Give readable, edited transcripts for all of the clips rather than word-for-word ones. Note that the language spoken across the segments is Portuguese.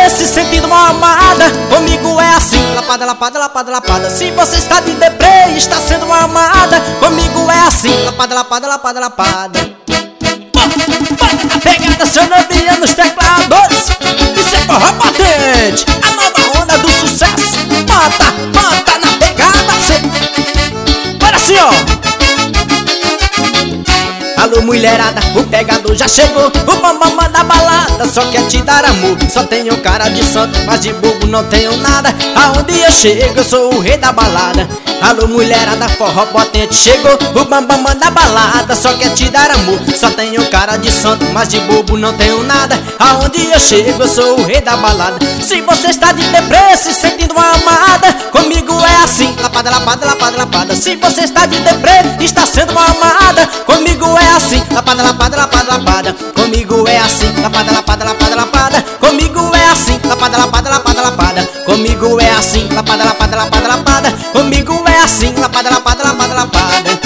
deprê, se sentindo mal amada, comigo é assim, lapada, lapada, lapada, lapada. Se você está de deprê e está sendo mal amada, comigo é assim, lapada, lapada, lapada, lapada. Pegada seu novinha nos teclados, isso é forró potente, a nova onda do sucesso. Bota, bota na pegada, olha assim, ó. Alô mulherada, o pegador já chegou, o bambam da balada só quer te dar amor. Só tenho cara de santo, mas de bobo não tenho nada. Aonde eu chego eu sou o rei da balada. Alô mulherada, forró potente chegou, o bambam da balada só quer te dar amor. Só tenho cara de santo, mas de bobo não tenho nada. Aonde eu chego eu sou o rei da balada. Se você está de deprê, se sentindo amada, comigo é assim, lapada, lapada, lapada, lapada. Se você está de deprê, está sendo mal amada, comigo é assim, lapada, lapada, lapada, lapada. Comigo é assim, lapada, lapada, lapada, lapada. Comigo é assim, lapada, lapada, lapada, lapada. Comigo é assim, lapada, lapada, lapada, lapada. Comigo é assim, lapada, lapada, lapada, lapada.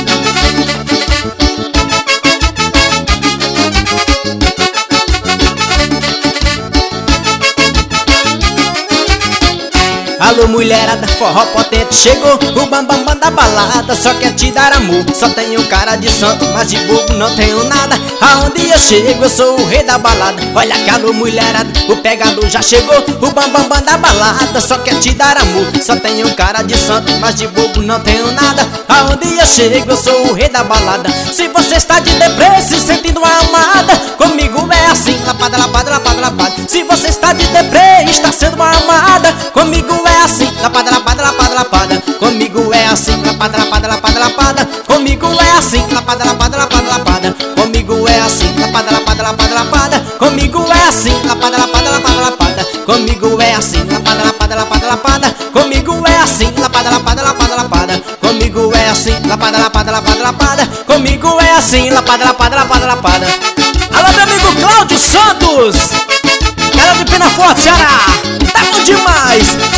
Alô mulherada, forró potente chegou, o bambam da balada só quer te dar amor. Só tenho cara de santo, mas de bobo não tenho nada. Aonde eu chego eu sou o rei da balada. Olha que alô mulherada, o pegador já chegou, o bambam da balada só quer te dar amor. Só tenho cara de santo, mas de bobo não tenho nada. Aonde eu chego eu sou o rei da balada. Se você está de deprê, se sentindo amada, comigo é assim, lapada, lapada, lapada, lapada. Se você está de deprê, está sendo amada, comigo é assim, lapada, lapada, lapada, lapada. Comigo é assim, lapada, lapada, lapada, lapada. Comigo é assim, lapada, lapada, lapada, lapada. Comigo é assim, lapada, lapada, lapada, lapada. Comigo é assim, lapada, lapada, lapada, lapada. Comigo é assim, lapada, lapada, lapada, lapada. Comigo é assim, lapada, lapada, lapada, lapada. Comigo é assim, lapada, lapada, lapada, lapada. Comigo é assim, lapada, lapada, lapada, lapada. Alô meu amigo Cláudio Santos, era de Pena Forte, Ceará. Tá bom demais.